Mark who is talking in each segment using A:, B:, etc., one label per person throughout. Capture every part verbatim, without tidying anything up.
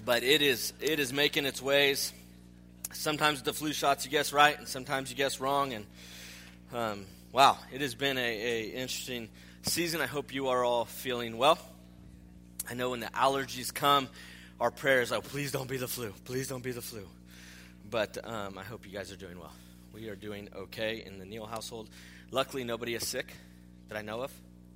A: but it is it is making its ways. Sometimes the flu shots you guess right, and sometimes you guess wrong. And um, wow, it has been a, a interesting season. I hope you are all feeling well. I know when the allergies come, our prayer is, oh, please don't be the flu. Please don't be the flu. But um, I hope you guys are doing well. We are doing okay in the Neal household. Luckily, nobody is sick that I know of.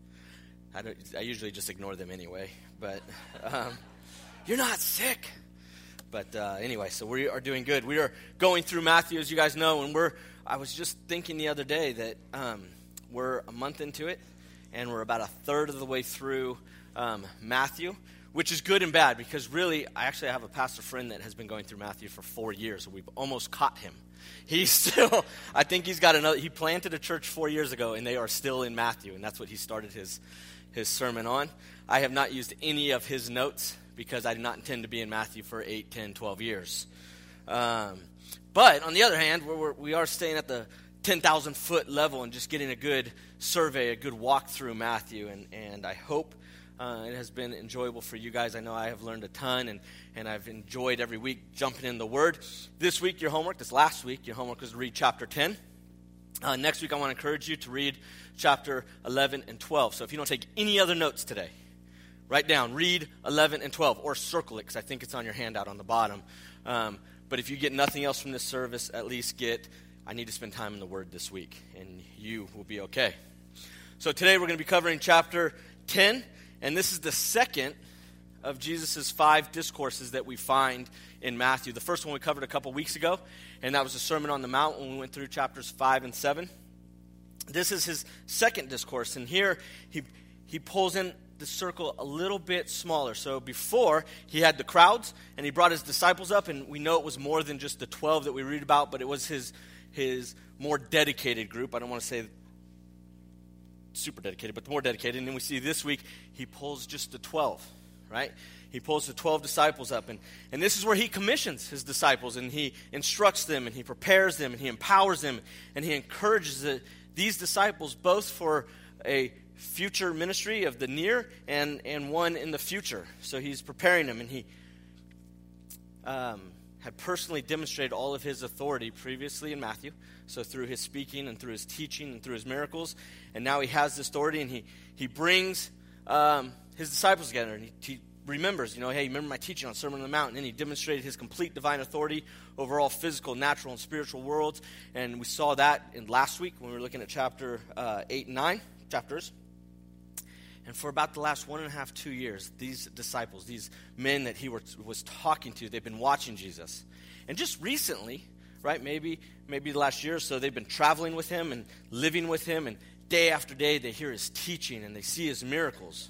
A: I, don't, I usually just ignore them anyway. But um, you're not sick. But uh, anyway, so we are doing good. We are going through Matthew, as you guys know, and we're. I was just thinking the other day that um, we're a month into it, and we're about a third of the way through um, Matthew, which is good and bad because really, I actually have a pastor friend that has been going through Matthew for four years, and we've almost caught him. He's still, I think he's got another, he planted a church four years ago, and they are still in Matthew, and that's what he started his, his sermon on. I have not used any of his notes because I did not intend to be in Matthew for eight, ten, twelve years. Um, but on the other hand, we're, we're, we are staying at the ten thousand foot level and just getting a good survey, a good walk through Matthew, and, and I hope uh, it has been enjoyable for you guys. I know I have learned a ton, and, and I've enjoyed every week jumping in the Word. This week, your homework, this last week, your homework was to read chapter ten. Uh, next week, I want to encourage you to read chapter eleven and twelve. So if you don't take any other notes today, write down, read eleven and twelve, or circle it, because I think it's on your handout on the bottom. Um, but if you get nothing else from this service, at least get, I need to spend time in the Word this week, and you will be okay. So today we're going to be covering chapter ten, and this is the second of Jesus' five discourses that we find in Matthew. The first one we covered a couple weeks ago, and that was the Sermon on the Mount when we went through chapters five and seven. This is his second discourse, and here he he pulls in the circle a little bit smaller. So before, he had the crowds, and he brought his disciples up, and we know it was more than just the twelve that we read about, but it was his his more dedicated group. I don't want to say super dedicated, but the more dedicated. And then we see this week, he pulls just the twelve, right? He pulls the twelve disciples up, and, and this is where he commissions his disciples, and he instructs them, and he prepares them, and he empowers them, and he encourages the, these disciples both for a future ministry of the near and, and one in the future. So he's preparing them, and he um, had personally demonstrated all of his authority previously in Matthew, so through his speaking and through his teaching and through his miracles, and now he has this authority, and he, he brings um, his disciples together, and he, he remembers, you know, hey, remember my teaching on Sermon on the Mount, and then he demonstrated his complete divine authority over all physical, natural, and spiritual worlds, and we saw that in last week when we were looking at chapter uh, eight and nine chapters. And for about the last one and a half, two years, these disciples, these men that he were, was talking to, they've been watching Jesus. And just recently, right, maybe maybe the last year or so, they've been traveling with him and living with him. And day after day, they hear his teaching and they see his miracles.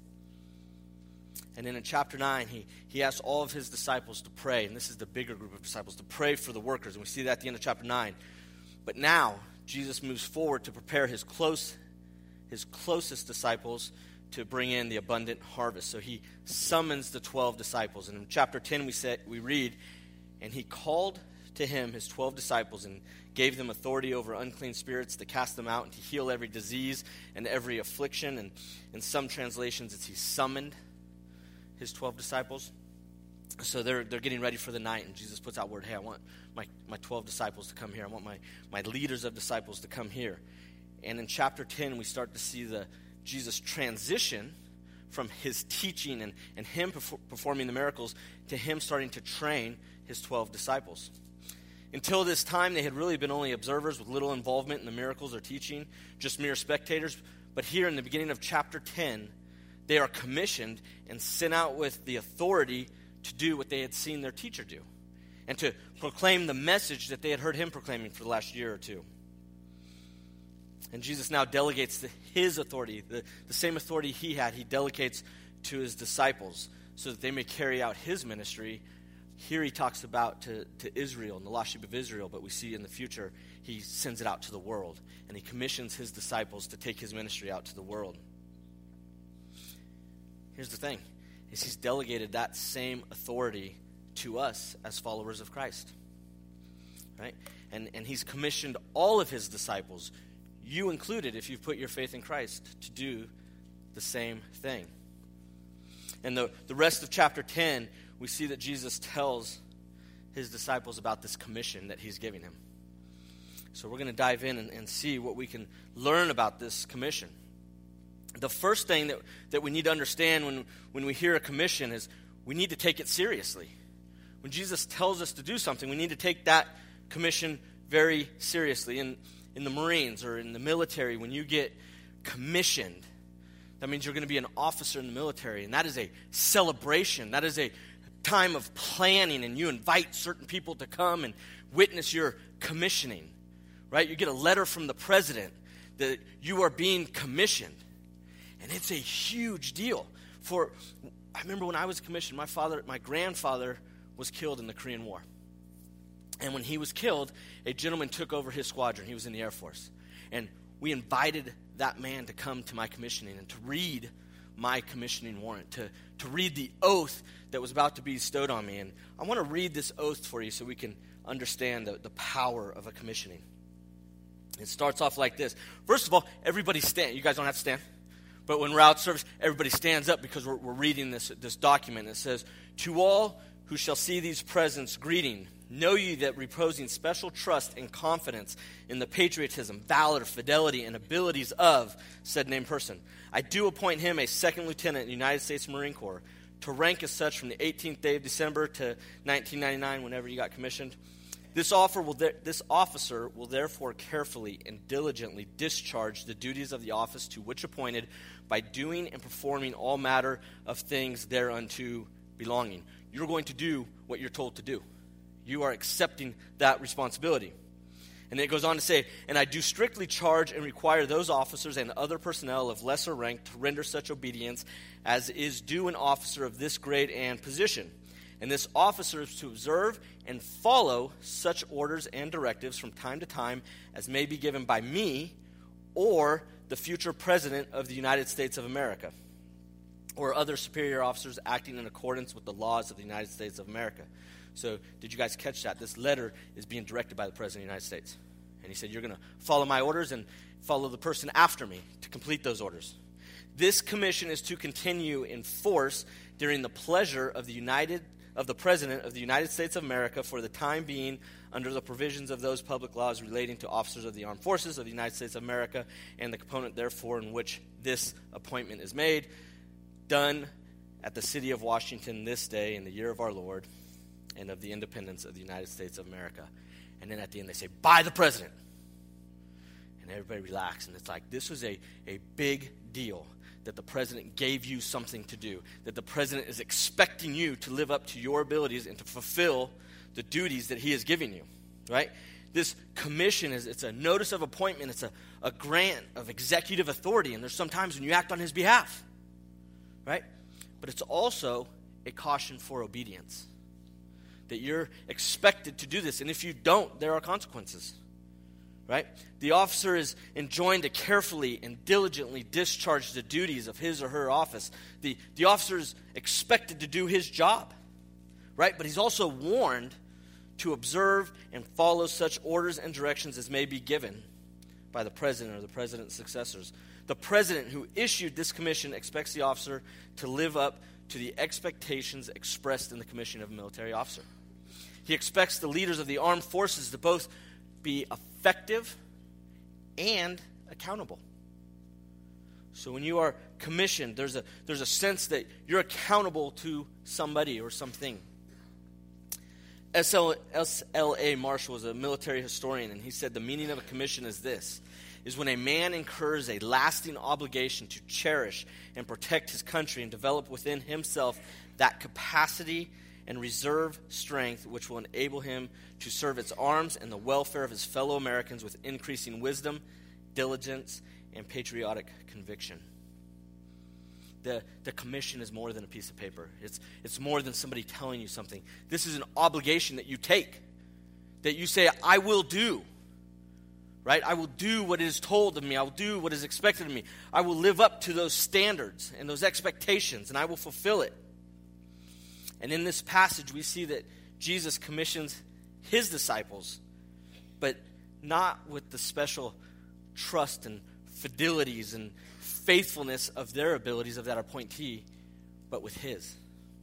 A: And then in chapter nine, he, he asks all of his disciples to pray. And this is the bigger group of disciples, to pray for the workers. And we see that at the end of chapter nine. But now, Jesus moves forward to prepare his close his closest disciples to bring in the abundant harvest. So he summons the twelve disciples. And in chapter ten we said we read, and he called to him his twelve disciples and gave them authority over unclean spirits to cast them out and to heal every disease and every affliction. And in some translations it's he summoned his twelve disciples. So they're they're getting ready for the night, and Jesus puts out word, hey, I want my, my twelve disciples to come here. I want my, my leaders of disciples to come here. And in chapter ten, we start to see the Jesus transition from his teaching and, and him perfor- performing the miracles to him starting to train his twelve disciples. Until this time, they had really been only observers with little involvement in the miracles or teaching, just mere spectators. But here in the beginning of chapter ten, they are commissioned and sent out with the authority to do what they had seen their teacher do and to proclaim the message that they had heard him proclaiming for the last year or two. And Jesus now delegates the, his authority, the, the same authority he had, he delegates to his disciples so that they may carry out his ministry. Here he talks about to, to Israel and the lost sheep of Israel, but we see in the future he sends it out to the world. And he commissions his disciples to take his ministry out to the world. Here's the thing, is he's delegated that same authority to us as followers of Christ. Right? And, and he's commissioned all of his disciples, you included if you've put your faith in Christ, to do the same thing. And the, the rest of chapter ten, we see that Jesus tells his disciples about this commission that he's giving him. So we're going to dive in and, and see what we can learn about this commission. The first thing that, that we need to understand when, when we hear a commission is we need to take it seriously. When Jesus tells us to do something, we need to take that commission very seriously. In, in the Marines or in the military, when you get commissioned, that means you're going to be an officer in the military, and that is a celebration. That is a time of planning, and you invite certain people to come and witness your commissioning, right? You get a letter from the president that you are being commissioned, and it's a huge deal. For I remember when I was commissioned, my father, my grandfather was killed in the Korean War, and when he was killed, a gentleman took over his squadron. He was in the Air Force, and we invited that man to come to my commissioning and to read my commissioning warrant, to, to read the oath that was about to be bestowed on me. And I want to read this oath for you so we can understand the, the power of a commissioning. It starts off like this. First of all, everybody stand. You guys don't have to stand. But when we're out service, everybody stands up because we're, we're reading this, this document. It says, "To all who shall see these presents, greeting. Know ye that reposing special trust and confidence in the patriotism, valor, fidelity, and abilities of said named person, I do appoint him a second lieutenant in the United States Marine Corps, to rank as such from the eighteenth day of December to nineteen ninety-nine, whenever you got commissioned. This, offer will de- this officer will therefore carefully and diligently discharge the duties of the office to which appointed by doing and performing all matter of things thereunto belonging." You're going to do what you're told to do. You are accepting that responsibility. And then it goes on to say, "And I do strictly charge and require those officers and other personnel of lesser rank to render such obedience as is due an officer of this grade and position. And this officer is to observe and follow such orders and directives from time to time as may be given by me or the future President of the United States of America, or other superior officers acting in accordance with the laws of the United States of America." So did you guys catch that? This letter is being directed by the President of the United States. And he said, you're going to follow my orders and follow the person after me to complete those orders. This commission is to continue in force during the pleasure of the United of the President of the United States of America for the time being, under the provisions of those public laws relating to officers of the armed forces of the United States of America and the component therefore in which this appointment is made, done at the city of Washington this day in the year of our Lord and of the independence of the United States of America. And then at the end they say, by the President. And everybody relax. And it's like, this was a, a big deal that the President gave you something to do, that the President is expecting you to live up to your abilities and to fulfill the duties that he is giving you, right? This commission is, it's a notice of appointment. It's a, a grant of executive authority. And there's some times when you act on his behalf, right? But it's also a caution for obedience, that you're expected to do this. And if you don't, there are consequences, right? The officer is enjoined to carefully and diligently discharge the duties of his or her office. The, the officer is expected to do his job, right? But he's also warned to observe and follow such orders and directions as may be given by the president or the president's successors. The president who issued this commission expects the officer to live up to the expectations expressed in the commission of a military officer. He expects the leaders of the armed forces to both be effective and accountable. So when you are commissioned, there's a there's a sense that you're accountable to somebody or something. S L A Marshall was a military historian, and he said the meaning of a commission is this, is when a man incurs a lasting obligation to cherish and protect his country and develop within himself that capacity and reserve strength which will enable him to serve its arms and the welfare of his fellow Americans with increasing wisdom, diligence, and patriotic conviction. The, the commission is more than a piece of paper. It's, it's more than somebody telling you something. This is an obligation that you take, that you say, I will do. Right? I will do what is told of me. I will do what is expected of me. I will live up to those standards and those expectations, and I will fulfill it. And in this passage, we see that Jesus commissions his disciples, but not with the special trust and fidelities and faithfulness of their abilities of that appointee, but with his.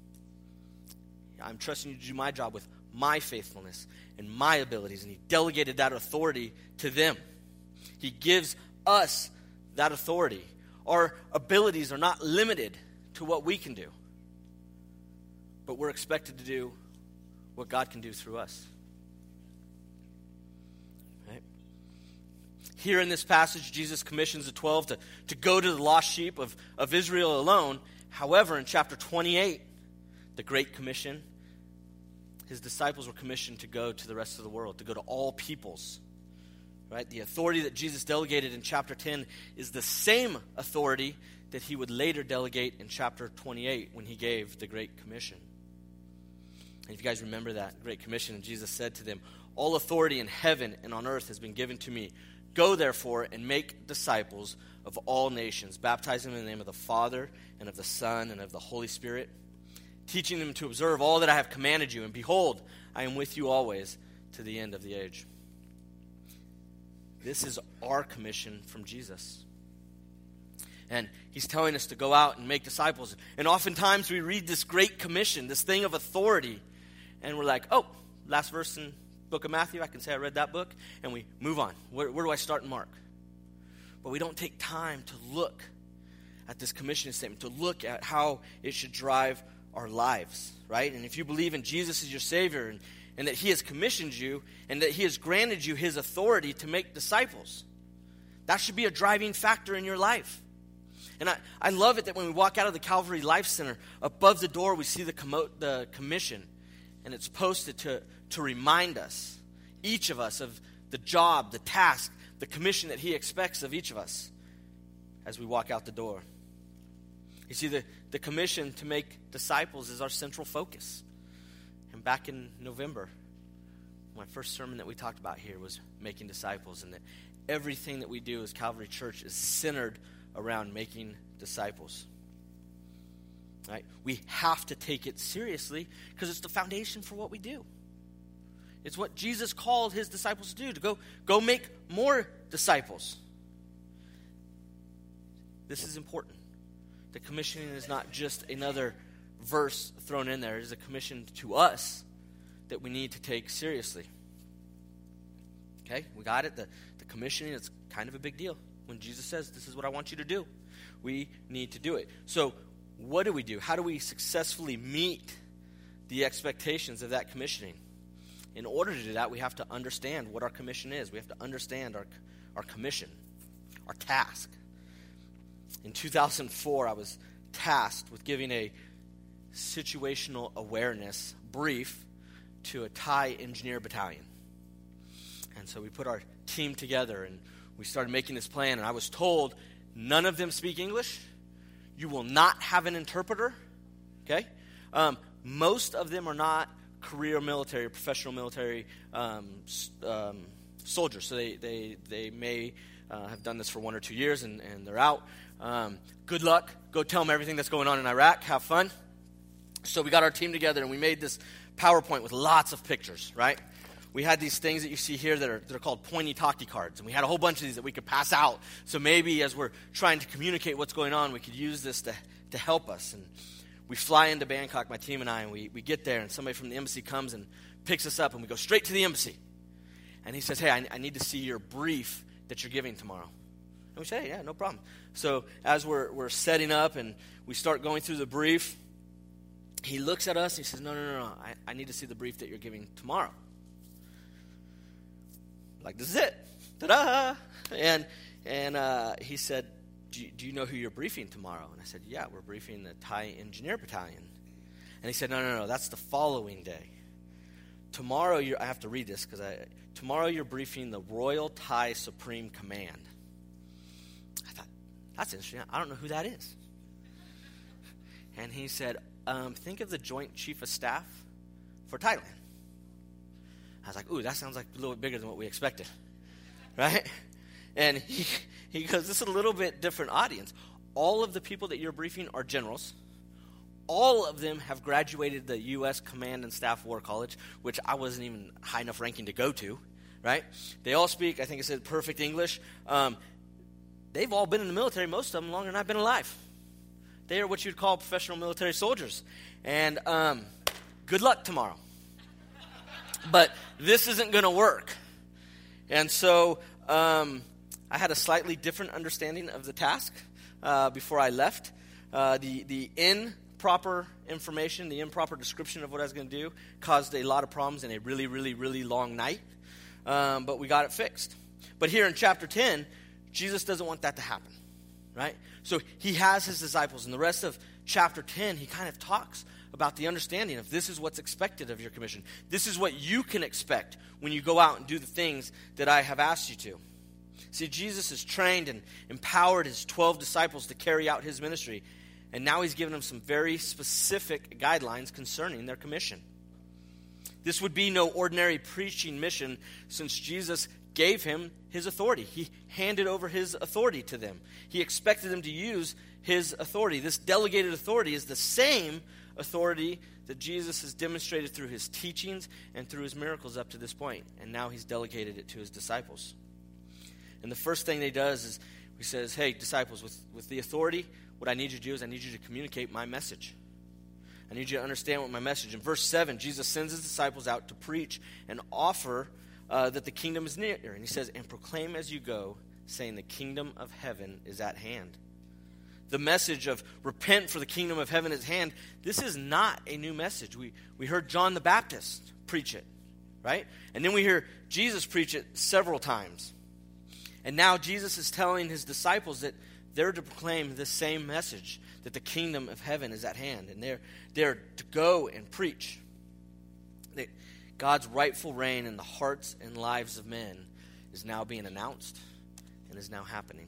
A: I'm trusting you to do my job with my faithfulness and my abilities. And he delegated that authority to them. He gives us that authority. Our abilities are not limited to what we can do, but we're expected to do what God can do through us. Right? Here in this passage, Jesus commissions the twelve to, to go to the lost sheep of, of Israel alone. However, in chapter twenty-eight, the Great Commission, his disciples were commissioned to go to the rest of the world, to go to all peoples. Right? The authority that Jesus delegated in chapter ten is the same authority that he would later delegate in chapter twenty-eight when he gave the Great Commission. And if you guys remember that Great Commission, Jesus said to them, all authority in heaven and on earth has been given to me. Go therefore and make disciples of all nations, baptizing them in the name of the Father and of the Son and of the Holy Spirit, teaching them to observe all that I have commanded you. And behold, I am with you always to the end of the age. This is our commission from Jesus. And he's telling us to go out and make disciples. And oftentimes we read this Great Commission, this thing of authority, and we're like, oh, last verse in the book of Matthew, I can say I read that book, and we move on. Where, where do I start in Mark? But we don't take time to look at this commission statement, to look at how it should drive our lives, right? And if you believe in Jesus as your Savior, and, and that he has commissioned you, and that he has granted you his authority to make disciples, that should be a driving factor in your life. And I, I love it that when we walk out of the Calvary Life Center, above the door we see the, commo- the commission, and it's posted to, to remind us, each of us, of the job, the task, the commission that he expects of each of us as we walk out the door. You see, the, the commission to make disciples is our central focus. And back in November, my first sermon that we talked about here was making disciples, and that everything that we do as Calvary Church is centered around making disciples. Right? We have to take it seriously because it's the foundation for what we do. It's what Jesus called his disciples to do, to go, go make more disciples. This is important. The commissioning is not just another verse thrown in there. It is a commission to us that we need to take seriously. Okay, we got it. The, the commissioning is kind of a big deal. When Jesus says, this is what I want you to do, we need to do it. So what do we do? How do we successfully meet the expectations of that commissioning? In order to do that, we have to understand what our commission is. We have to understand our, our commission, our task. In two thousand four, I was tasked with giving a situational awareness brief to a Thai engineer battalion. And so we put our team together and we started making this plan, and I was told, none of them speak English. You will not have an interpreter, okay? Um, most of them are not career military or professional military um, um, soldiers, so they, they, they may uh, have done this for one or two years, and, and they're out. Um, good luck. Go tell them everything that's going on in Iraq. Have fun. So we got our team together, and we made this PowerPoint with lots of pictures, right? We had these things that you see here that are, that are called pointy talkie cards, and we had a whole bunch of these that we could pass out. So maybe as we're trying to communicate what's going on, we could use this to, to help us. And we fly into Bangkok, my team and I, and we, we get there, and somebody from the embassy comes and picks us up, and we go straight to the embassy. And he says, hey, I, I need to see your brief that you're giving tomorrow. And we say, hey, yeah, no problem. So as we're, we're setting up and we start going through the brief, he looks at us and he says, no, no, no, no, I, I need to see the brief that you're giving tomorrow. Like, this is it. Ta-da! And and uh, he said, do you, do you know who you're briefing tomorrow? And I said, yeah, we're briefing the Thai Engineer Battalion. And he said, no, no, no, that's the following day. Tomorrow, you're, I have to read this because I tomorrow you're briefing the Royal Thai Supreme Command. I thought, that's interesting. I don't know who that is. And he said, um, think of the Joint Chief of Staff for Thailand. I was like, ooh, that sounds like a little bit bigger than what we expected, right? And he, he goes, this is a little bit different audience. All of the people that you're briefing are generals. All of them have graduated the U S Command and Staff War College, which I wasn't even high enough ranking to go to, right? They all speak, I think it said, perfect English. Um, they've all been in the military, most of them, longer than I've been alive. They are what you'd call professional military soldiers. And um, good luck tomorrow. But this isn't going to work. And so um, I had a slightly different understanding of the task uh, before I left. Uh, the, the improper information, the improper description of what I was going to do caused a lot of problems in a really, really, really long night. Um, but we got it fixed. But here in chapter ten, Jesus doesn't want that to happen, right? So he has his disciples. In the rest of chapter ten, he kind of talks about the understanding of this is what's expected of your commission. This is what you can expect when you go out and do the things that I have asked you to. See, Jesus has trained and empowered his twelve disciples to carry out his ministry. And now he's given them some very specific guidelines concerning their commission. This would be no ordinary preaching mission since Jesus gave him his authority. He handed over his authority to them. He expected them to use his authority. This delegated authority is the same authority that Jesus has demonstrated through his teachings and through his miracles up to this point. And now he's delegated it to his disciples. And the first thing he does is he says, hey, disciples, with, with the authority, what I need you to do is I need you to communicate my message. I need you to understand what my message. In verse seven, Jesus sends his disciples out to preach and offer uh, that the kingdom is near. And he says, and proclaim as you go, saying the kingdom of heaven is at hand. The message of repent for the kingdom of heaven is at hand, this is not a new message. We, we heard John the Baptist preach it, right? And then we hear Jesus preach it several times. And now Jesus is telling his disciples that they're to proclaim this same message, that the kingdom of heaven is at hand. And they're, they're to go and preach that God's rightful reign in the hearts and lives of men is now being announced and is now happening.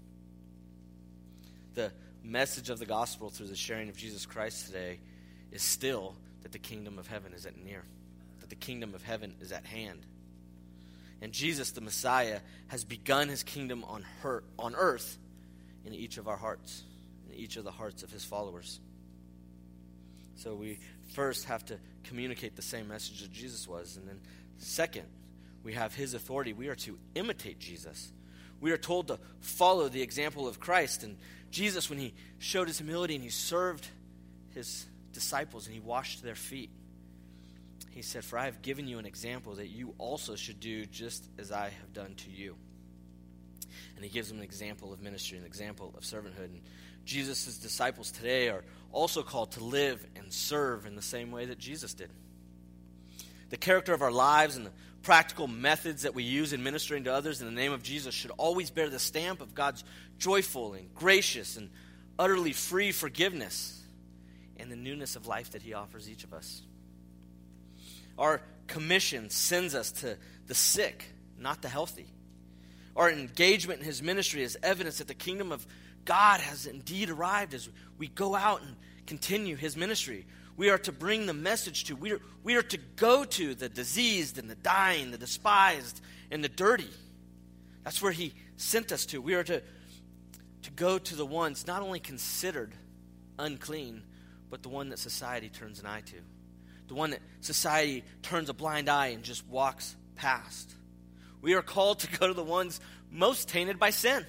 A: The message of the gospel through the sharing of Jesus Christ today is still that the kingdom of heaven is at near, that the kingdom of heaven is at hand. And Jesus, the Messiah, has begun his kingdom on her, on earth in each of our hearts, in each of the hearts of his followers. So we first have to communicate the same message that Jesus was. And then second, we have his authority. We are to imitate Jesus. We are told to follow the example of Christ. And Jesus, when he showed his humility and he served his disciples and he washed their feet, he said, for I have given you an example that you also should do just as I have done to you. And he gives them an example of ministry, an example of servanthood. And Jesus' disciples today are also called to live and serve in the same way that Jesus did. The character of our lives and the practical methods that we use in ministering to others in the name of Jesus should always bear the stamp of God's joyful and gracious and utterly free forgiveness and the newness of life that he offers each of us. Our commission sends us to the sick, not the healthy. Our engagement in his ministry is evidence that the kingdom of God has indeed arrived as we go out and continue his ministry. We are to bring the message to, we are, we are to go to the diseased and the dying, the despised and the dirty. That's where he sent us to. We are to, to go to the ones not only considered unclean, but the one that society turns an eye to. The one that society turns a blind eye and just walks past. We are called to go to the ones most tainted by sin.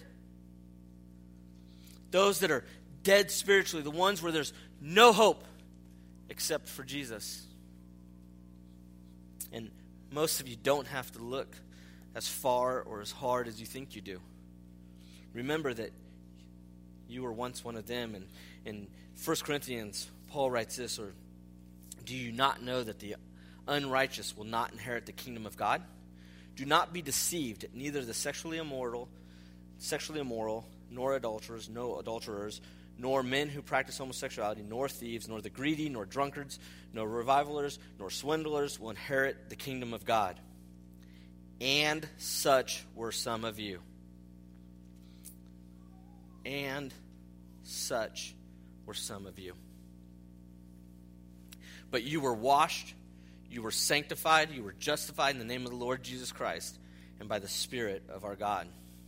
A: Those that are dead spiritually, the ones where there's no hope except for Jesus. And most of you don't have to look as far or as hard as you think you do. Remember that you were once one of them. And in First Corinthians, Paul writes this, or do you not know that the unrighteous will not inherit the kingdom of God? Do not be deceived, neither the sexually immoral, sexually immoral, nor adulterers, no adulterers, nor men who practice homosexuality, nor thieves, nor the greedy, nor drunkards, nor revilers, nor swindlers will inherit the kingdom of God. And such were some of you. And such were some of you. But you were washed, you were sanctified, you were justified in the name of the Lord Jesus Christ and by the Spirit of our God.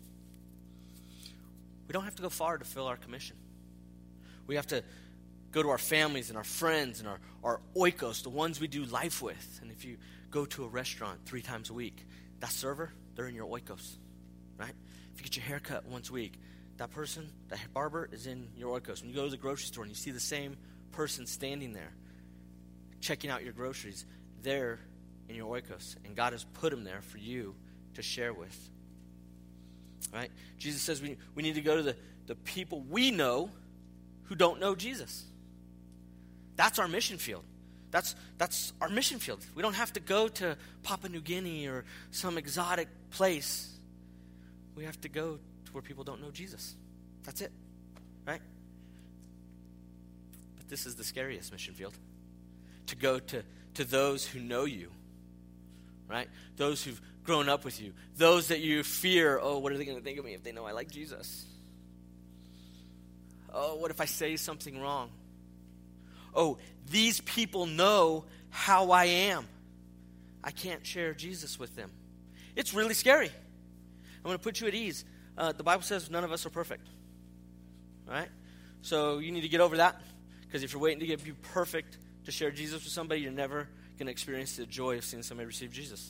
A: We don't have to go far to fill our commission. We have to go to our families and our friends and our, our oikos, the ones we do life with. And if you go to a restaurant three times a week, that server, they're in your oikos, right? If you get your hair cut once a week, that person, the barber, is in your oikos. When you go to the grocery store and you see the same person standing there, checking out your groceries, they're in your oikos. And God has put them there for you to share with. Right? Jesus says we, we need to go to the, the people we know who don't know Jesus. That's our mission field. That's that's our mission field. We don't have to go to Papua New Guinea or some exotic place. We have to go to where people don't know Jesus. That's it. Right? But this is the scariest mission field. To go to, to those who know you. Right? Those who've grown up with you. Those that you fear, oh, what are they going to think of me if they know I like Jesus? Oh, what if I say something wrong? Oh, these people know how I am. I can't share Jesus with them. It's really scary. I'm going to put you at ease. Uh, the Bible says none of us are perfect. All right? So you need to get over that. Because if you're waiting to get be perfect to share Jesus with somebody, you're never going to experience the joy of seeing somebody receive Jesus.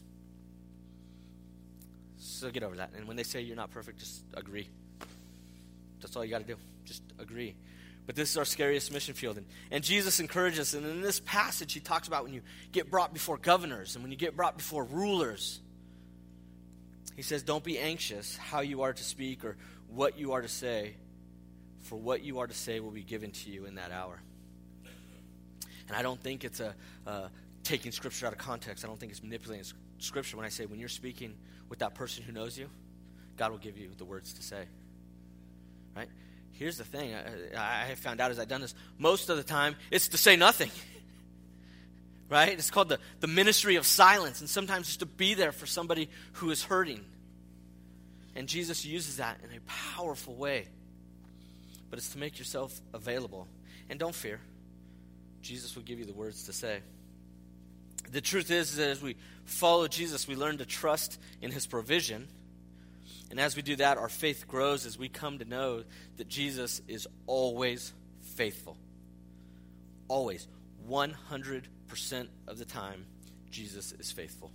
A: So get over that. And when they say you're not perfect, just agree. That's all you got to do. Just agree. But this is our scariest mission field. And, and Jesus encourages us. And in this passage, he talks about when you get brought before governors and when you get brought before rulers. He says, don't be anxious how you are to speak or what you are to say, for what you are to say will be given to you in that hour. And I don't think it's a uh, taking Scripture out of context. I don't think it's manipulating Scripture when I say when you're speaking with that person who knows you, God will give you the words to say. Right? Here's the thing. I, I have found out as I've done this, most of the time, it's to say nothing. Right? It's called the, the ministry of silence. And sometimes just to be there for somebody who is hurting. And Jesus uses that in a powerful way. But it's to make yourself available. And don't fear. Jesus will give you the words to say. The truth is that as we follow Jesus, we learn to trust in his provision. And as we do that, our faith grows as we come to know that Jesus is always faithful. Always. one hundred percent of the time, Jesus is faithful.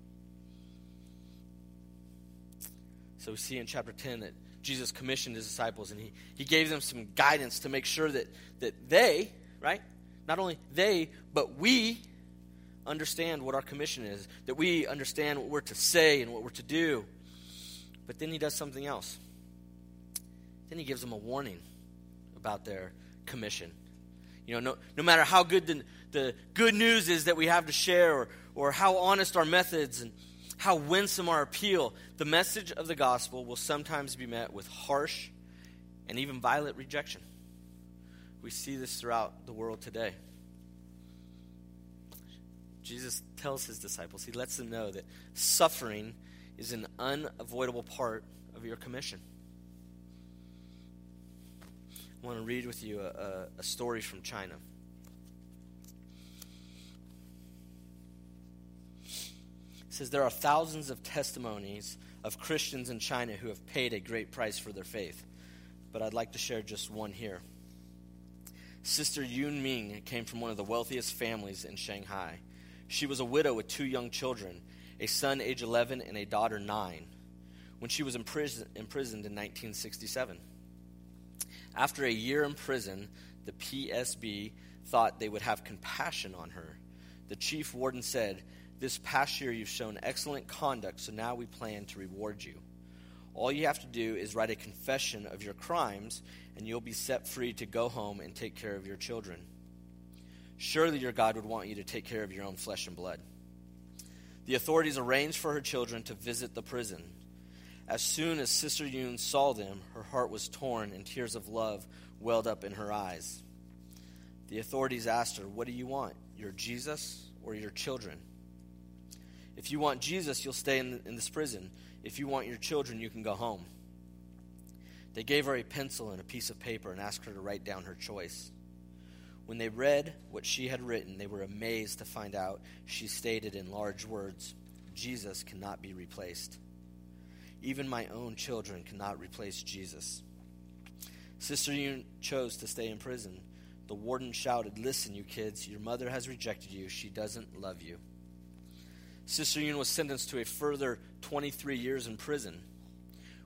A: So we see in chapter ten that Jesus commissioned his disciples and he, he gave them some guidance to make sure that, that they, right, not only they, but we understand what our commission is, that we understand what we're to say and what we're to do. But then he does something else. Then he gives them a warning about their commission. You know, no, no matter how good the, the good news is that we have to share or, or how honest our methods and how winsome our appeal, the message of the gospel will sometimes be met with harsh and even violent rejection. We see this throughout the world today. Jesus tells his disciples, he lets them know that suffering is an unavoidable part of your commission. I want to read with you a, a, a story from China. It says, there are thousands of testimonies of Christians in China who have paid a great price for their faith. But I'd like to share just one here. Sister Yun Ming came from one of the wealthiest families in Shanghai. She was a widow with two young children, a son age eleven and a daughter nine, when she was impris- imprisoned in nineteen sixty-seven. After a year in prison, the P S B thought they would have compassion on her. The chief warden said, this past year you've shown excellent conduct, so now we plan to reward you. All you have to do is write a confession of your crimes, and you'll be set free to go home and take care of your children. Surely your God would want you to take care of your own flesh and blood. The authorities arranged for her children to visit the prison. As soon as Sister Yun saw them, her heart was torn and tears of love welled up in her eyes. The authorities asked her, what do you want, your Jesus or your children? If you want Jesus, you'll stay in, the, in this prison. If you want your children, you can go home. They gave her a pencil and a piece of paper and asked her to write down her choice. When they read what she had written, they were amazed to find out she stated in large words, Jesus cannot be replaced. Even my own children cannot replace Jesus. Sister Yun chose to stay in prison. The warden shouted, listen, you kids, your mother has rejected you. She doesn't love you. Sister Yun was sentenced to a further twenty-three years in prison.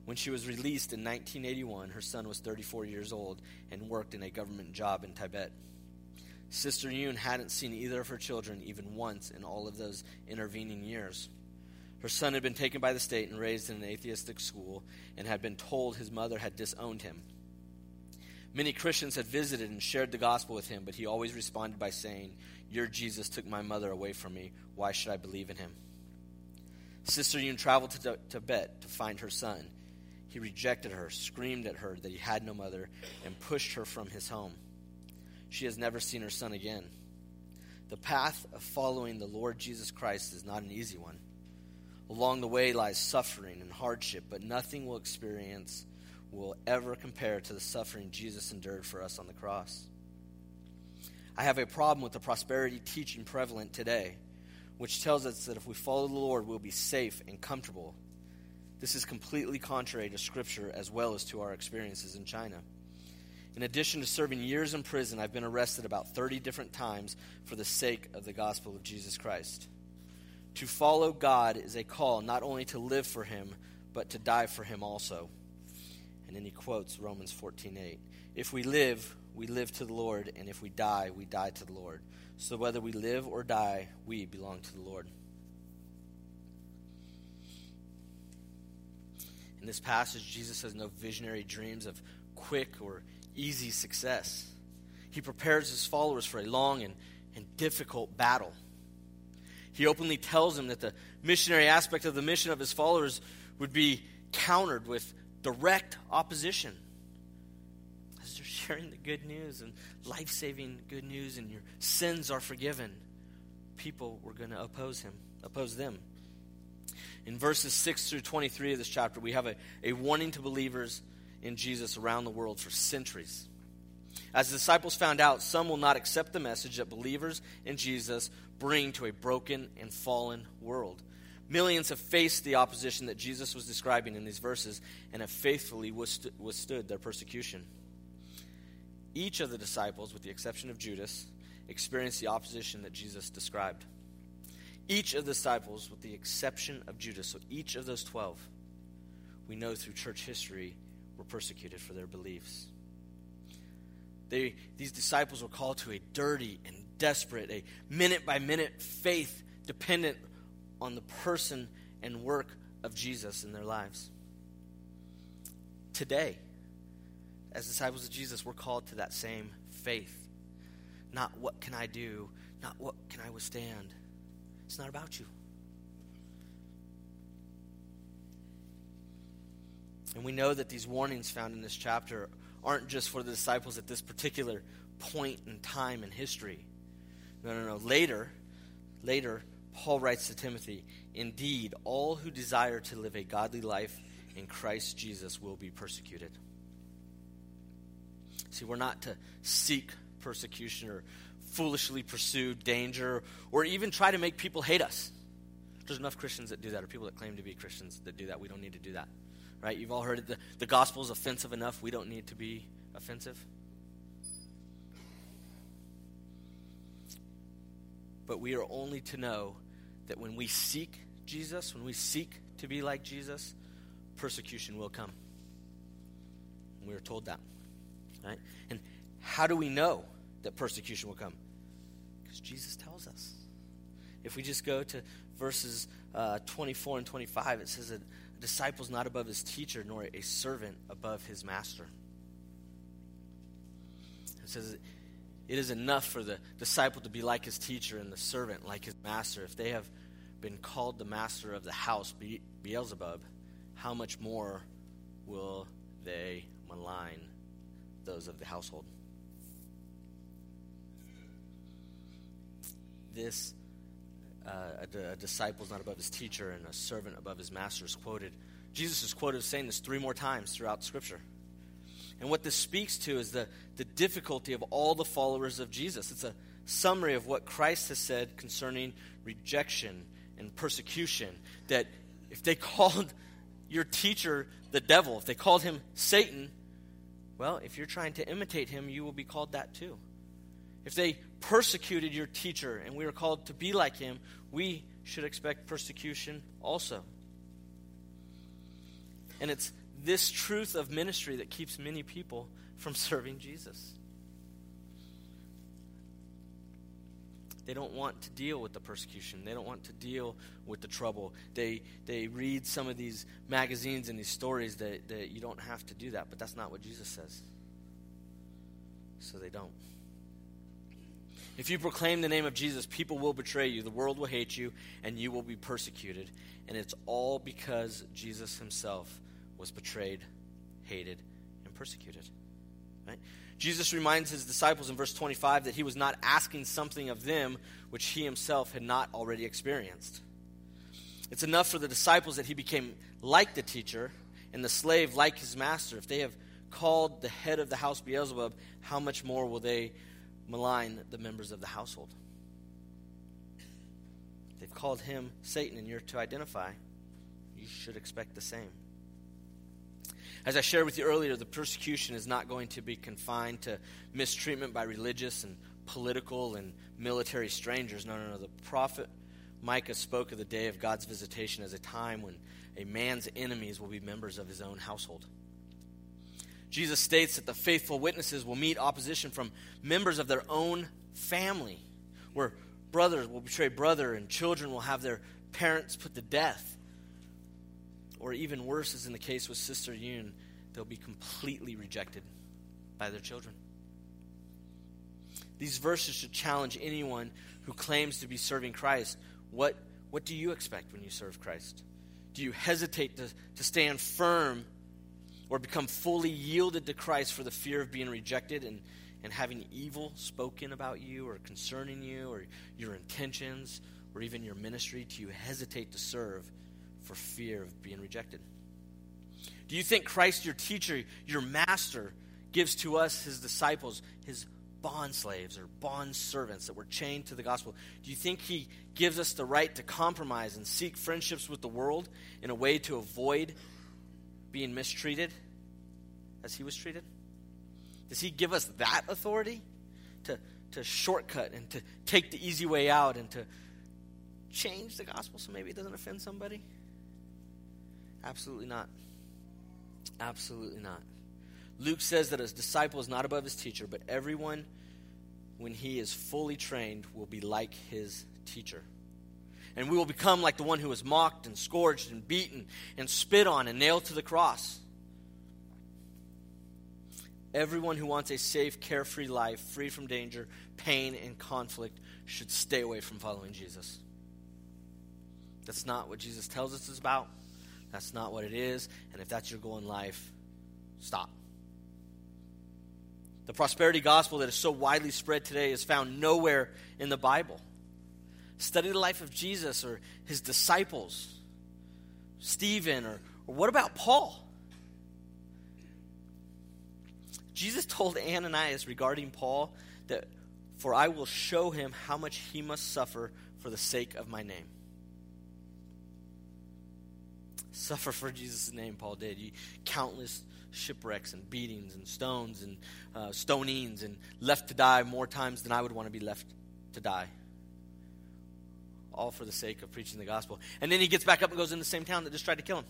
A: When she was released in nineteen eighty-one, her son was thirty-four years old and worked in a government job in Tibet. Sister Yoon hadn't seen either of her children even once in all of those intervening years. Her son had been taken by the state and raised in an atheistic school and had been told his mother had disowned him. Many Christians had visited and shared the gospel with him, but he always responded by saying, "Your Jesus took my mother away from me. Why should I believe in him?" Sister Yoon traveled to Tibet to find her son. He rejected her, screamed at her that he had no mother, and pushed her from his home. She has never seen her son again. The path of following the Lord Jesus Christ is not an easy one. Along the way lies suffering and hardship, but nothing we'll experience will ever compare to the suffering Jesus endured for us on the cross. I have a problem with the prosperity teaching prevalent today, which tells us that if we follow the Lord, we'll be safe and comfortable. This is completely contrary to Scripture as well as to our experiences in China. In addition to serving years in prison, I've been arrested about thirty different times for the sake of the gospel of Jesus Christ. To follow God is a call not only to live for him, but to die for him also. And then he quotes Romans fourteen eight. If we live, we live to the Lord, and if we die, we die to the Lord. So whether we live or die, we belong to the Lord. In this passage, Jesus has no visionary dreams of quick or easy success. He prepares his followers for a long and, and difficult battle. He openly tells them that the missionary aspect of the mission of his followers would be countered with direct opposition. As they're sharing the good news and life-saving good news and your sins are forgiven, people were going to oppose him, oppose them. In verses six through twenty-three of this chapter, we have a, a warning to believers in Jesus around the world for centuries. As the disciples found out, some will not accept the message that believers in Jesus bring to a broken and fallen world. Millions have faced the opposition that Jesus was describing in these verses and have faithfully withstood their persecution. Each of the disciples, with the exception of Judas, experienced the opposition that Jesus described. Each of the disciples, with the exception of Judas, so each of those twelve, we know through church history, were persecuted for their beliefs. They, these disciples were called to a dirty and desperate, a minute-by-minute faith dependent on the person and work of Jesus in their lives. Today, as disciples of Jesus, we're called to that same faith. Not what can I do, not what can I withstand. It's not about you. And we know that these warnings found in this chapter aren't just for the disciples at this particular point in time in history. No, no, no. Later, later, Paul writes to Timothy, "Indeed, all who desire to live a godly life in Christ Jesus will be persecuted." See, we're not to seek persecution or foolishly pursue danger or even try to make people hate us. There's enough Christians that do that, or people that claim to be Christians that do that. We don't need to do that. Right? You've all heard it. The, the gospel is offensive enough. We don't need to be offensive. But we are only to know that when we seek Jesus, when we seek to be like Jesus, persecution will come. And we are told that. Right? And how do we know that persecution will come? Because Jesus tells us. If we just go to verses uh, twenty-four and twenty-five, it says that a disciple is not above his teacher, nor a servant above his master. It says it is enough for the disciple to be like his teacher and the servant like his master. If they have been called the master of the house, Be- Beelzebub, how much more will they malign those of the household? This Uh, a, a disciple is not above his teacher and a servant above his master is quoted. Jesus is quoted as saying this three more times throughout Scripture. And what this speaks to is the, the difficulty of all the followers of Jesus. It's a summary of what Christ has said concerning rejection and persecution. That if they called your teacher the devil, if they called him Satan, well, if you're trying to imitate him, you will be called that too. If they persecuted your teacher and we are called to be like him, we should expect persecution also. And it's this truth of ministry that keeps many people from serving Jesus. They don't want to deal with the persecution. They don't want to deal with the trouble. They they read some of these magazines and these stories that, that you don't have to do that, but that's not what Jesus says. So they don't. If you proclaim the name of Jesus, people will betray you, the world will hate you, and you will be persecuted. And it's all because Jesus himself was betrayed, hated, and persecuted. Right? Jesus reminds his disciples in verse twenty-five that he was not asking something of them which he himself had not already experienced. It's enough for the disciples that he became like the teacher and the slave like his master. If they have called the head of the house Beelzebub, how much more will they malign the members of the household? They've called him Satan, and you're to identify. You should expect the same. As I shared with you earlier, the persecution is not going to be confined to mistreatment by religious and political and military strangers. No, no, no. The prophet Micah spoke of the day of God's visitation as a time when a man's enemies will be members of his own household. Jesus states that the faithful witnesses will meet opposition from members of their own family, where brothers will betray brother and children will have their parents put to death. Or even worse, as in the case with Sister Yoon, they'll be completely rejected by their children. These verses should challenge anyone who claims to be serving Christ. What, what do you expect when you serve Christ? Do you hesitate to, to stand firm or become fully yielded to Christ for the fear of being rejected and, and having evil spoken about you or concerning you or your intentions or even your ministry? Do you hesitate to serve for fear of being rejected? Do you think Christ, your teacher, your master, gives to us, his disciples, his bond slaves or bond servants that were chained to the gospel? Do you think he gives us the right to compromise and seek friendships with the world in a way to avoid being mistreated as he was treated? Does he give us that authority to, to shortcut and to take the easy way out and to change the gospel so maybe it doesn't offend somebody? Absolutely not. Absolutely not. Luke says that his disciple is not above his teacher, but everyone, when he is fully trained, will be like his teacher. And we will become like the one who was mocked and scourged and beaten and spit on and nailed to the cross. Everyone who wants a safe, carefree life, free from danger, pain, and conflict, should stay away from following Jesus. That's not what Jesus tells us it's about. That's not what it is. And if that's your goal in life, stop. The prosperity gospel that is so widely spread today is found nowhere in the Bible. Study the life of Jesus or his disciples, Stephen, or, or what about Paul? Jesus told Ananias regarding Paul that, "For I will show him how much he must suffer for the sake of my name." Suffer for Jesus' name, Paul did. You, countless shipwrecks and beatings and stones and uh, stonings and left to die more times than I would want to be left to die. All for the sake of preaching the gospel. And then he gets back up and goes in the same town that just tried to kill him.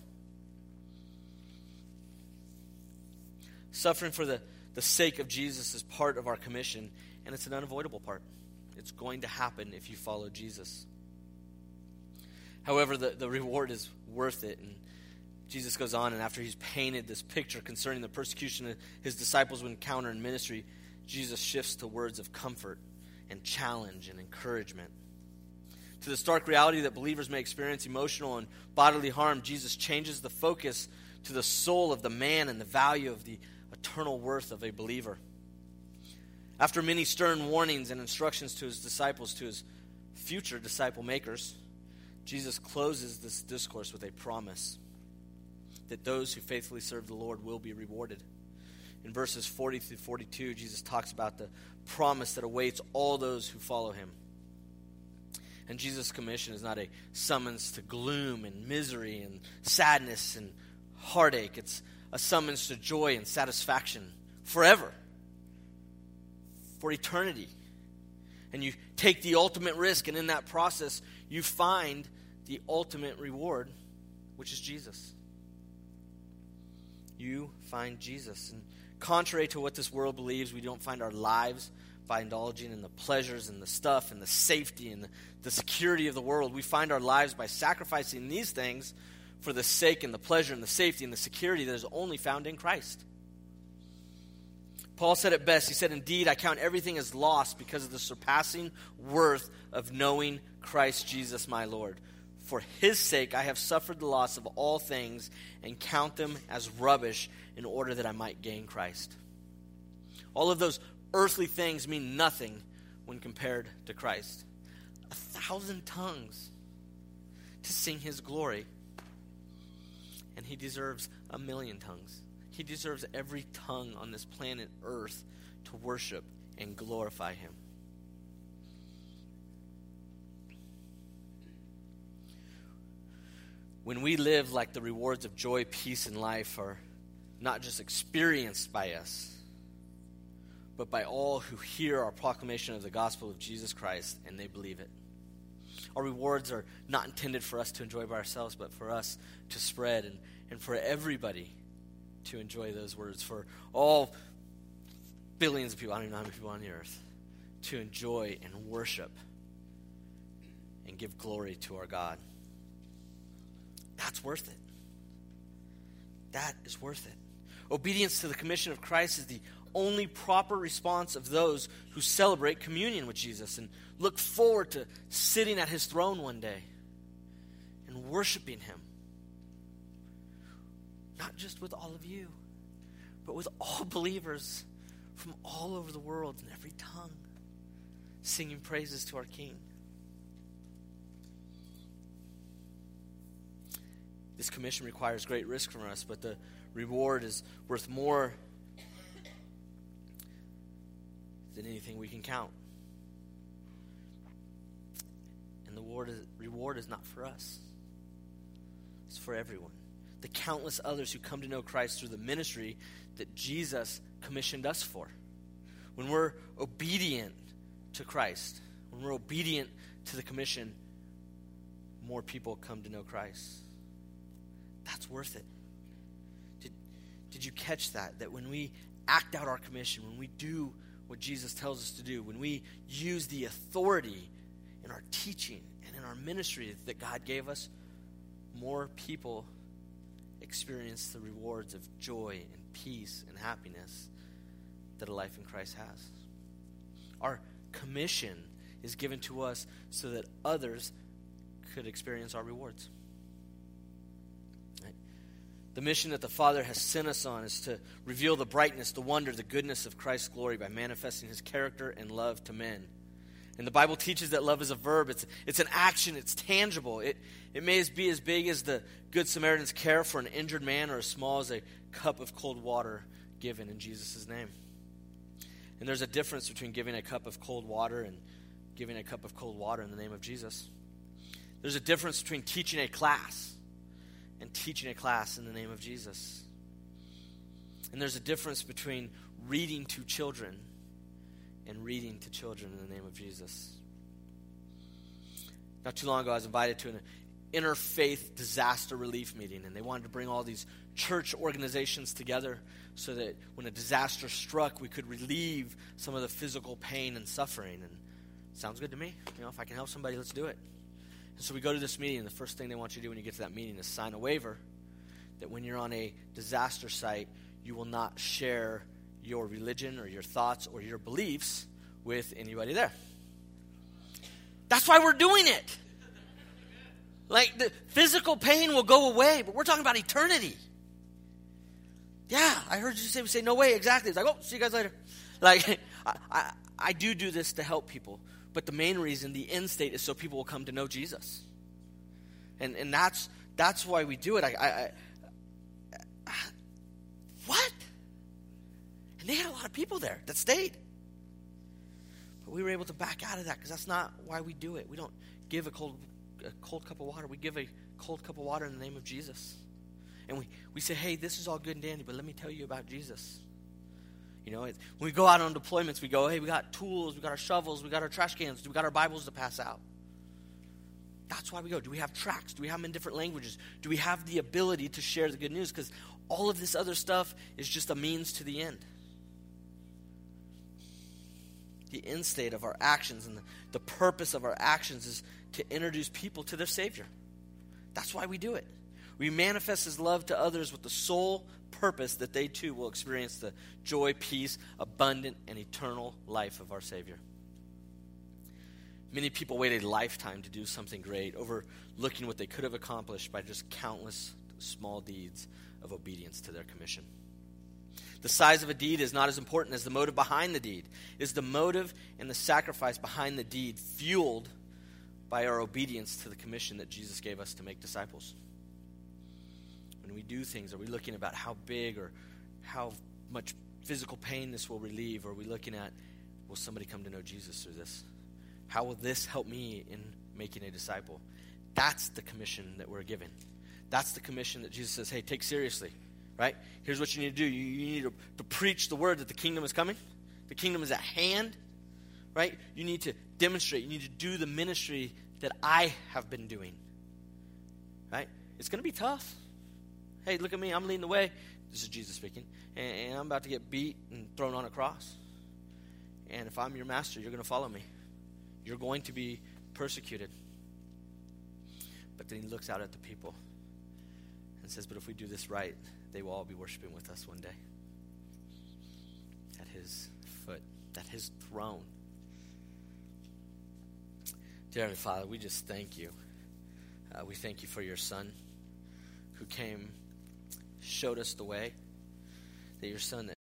A: Suffering for the, the sake of Jesus is part of our commission, and it's an unavoidable part. It's going to happen if you follow Jesus. However, the, the reward is worth it. And Jesus goes on, and after he's painted this picture concerning the persecution that his disciples would encounter in ministry, Jesus shifts to words of comfort and challenge and encouragement. To the stark reality that believers may experience emotional and bodily harm, Jesus changes the focus to the soul of the man and the value of the eternal worth of a believer. After many stern warnings and instructions to his disciples, to his future disciple makers, Jesus closes this discourse with a promise that those who faithfully serve the Lord will be rewarded. In verses forty through forty-two, Jesus talks about the promise that awaits all those who follow him. And Jesus' commission is not a summons to gloom and misery and sadness and heartache. It's a summons to joy and satisfaction forever, for eternity. And you take the ultimate risk, and in that process, you find the ultimate reward, which is Jesus. you find Jesus. And contrary to what this world believes, we don't find our lives by indulging in the pleasures and the stuff and the safety and the, the security of the world. We find our lives by sacrificing these things for the sake and the pleasure and the safety and the security that is only found in Christ. Paul said it best. He said, "Indeed, I count everything as lost because of the surpassing worth of knowing Christ Jesus my Lord. For his sake I have suffered the loss of all things and count them as rubbish in order that I might gain Christ." All of those earthly things mean nothing when compared to Christ. A thousand tongues to sing his glory. And he deserves a million tongues. He deserves every tongue on this planet Earth to worship and glorify him. When we live like the rewards of joy, peace, and life are not just experienced by us, but by all who hear our proclamation of the gospel of Jesus Christ and they believe it. Our rewards are not intended for us to enjoy by ourselves, but for us to spread and, and for everybody to enjoy those words, for all billions of people, I don't even know how many people on the earth, to enjoy and worship and give glory to our God. That's worth it. That is worth it. Obedience to the commission of Christ is the only proper response of those who celebrate communion with Jesus and look forward to sitting at his throne one day and worshiping him. Not just with all of you, but with all believers from all over the world in every tongue, singing praises to our King. This commission requires great risk from us, but the reward is worth more than anything we can count. And the reward is, reward is not for us. It's for everyone. The countless others who come to know Christ through the ministry that Jesus commissioned us for. When we're obedient to Christ, when we're obedient to the commission, more people come to know Christ. That's worth it. Did, did you catch that? That when we act out our commission, when we do what Jesus tells us to do, when we use the authority in our teaching and in our ministry that God gave us, more people experience the rewards of joy and peace and happiness that a life in Christ has. Our commission is given to us so that others could experience our rewards. Right? The mission that the Father has sent us on is to reveal the brightness, the wonder, the goodness of Christ's glory by manifesting his character and love to men. And the Bible teaches that love is a verb. It's it's an action. It's tangible. It it may be as big as the Good Samaritan's care for an injured man or as small as a cup of cold water given in Jesus' name. And there's a difference between giving a cup of cold water and giving a cup of cold water in the name of Jesus. There's a difference between teaching a class and teaching a class in the name of Jesus. And there's a difference between reading to children and reading to children in the name of Jesus. Not too long ago, I was invited to an interfaith disaster relief meeting, and they wanted to bring all these church organizations together so that when a disaster struck, we could relieve some of the physical pain and suffering. And it sounds good to me. You know, if I can help somebody, let's do it. And so we go to this meeting, and the first thing they want you to do when you get to that meeting is sign a waiver that when you're on a disaster site, you will not share your religion or your thoughts or your beliefs with anybody there. That's why we're doing it. Like, the physical pain will go away, but we're talking about eternity. Yeah, I heard you say, say no way, exactly. It's like, oh, see you guys later. Like, I, I, I do do this to help people, but the main reason, the end state, is so people will come to know Jesus. And and that's that's why we do it. I, I, I what? And they had a lot of people there that stayed. But we were able to back out of that because that's not why we do it. We don't give a cold a cold cup of water. We give a cold cup of water in the name of Jesus. And we, we say, hey, this is all good and dandy, but let me tell you about Jesus. You know, it, when we go out on deployments, we go, hey, we got tools, we got our shovels, we got our trash cans, we got our Bibles to pass out. That's why we go. Do we have tracts? Do we have them in different languages? Do we have the ability to share the good news? Because all of this other stuff is just a means to the end. The end state of our actions and the, the purpose of our actions is to introduce people to their Savior. That's why we do it. We manifest His love to others with the sole purpose that they too will experience the joy, peace, abundant, and eternal life of our Savior. Many people wait a lifetime to do something great, overlooking what they could have accomplished by just countless small deeds of obedience to their commission. The size of a deed is not as important as the motive behind the deed. It is the motive and the sacrifice behind the deed fueled by our obedience to the commission that Jesus gave us to make disciples. When we do things, are we looking about how big or how much physical pain this will relieve? Or are we looking at, will somebody come to know Jesus through this? How will this help me in making a disciple? That's the commission that we're given. That's the commission that Jesus says, hey, take seriously, right? Here's what you need to do. You, you need to, to preach the word that the kingdom is coming. The kingdom is at hand, right? You need to demonstrate. You need to do the ministry that I have been doing, right? It's going to be tough. Hey, look at me. I'm leading the way. This is Jesus speaking. And, and I'm about to get beat and thrown on a cross. And if I'm your master, you're going to follow me. You're going to be persecuted. But then he looks out at the people and says, but if we do this right, they will all be worshiping with us one day. At his foot, at his throne. Dear Heavenly Father, we just thank you. Uh, we thank you for your Son who came, showed us the way. That your Son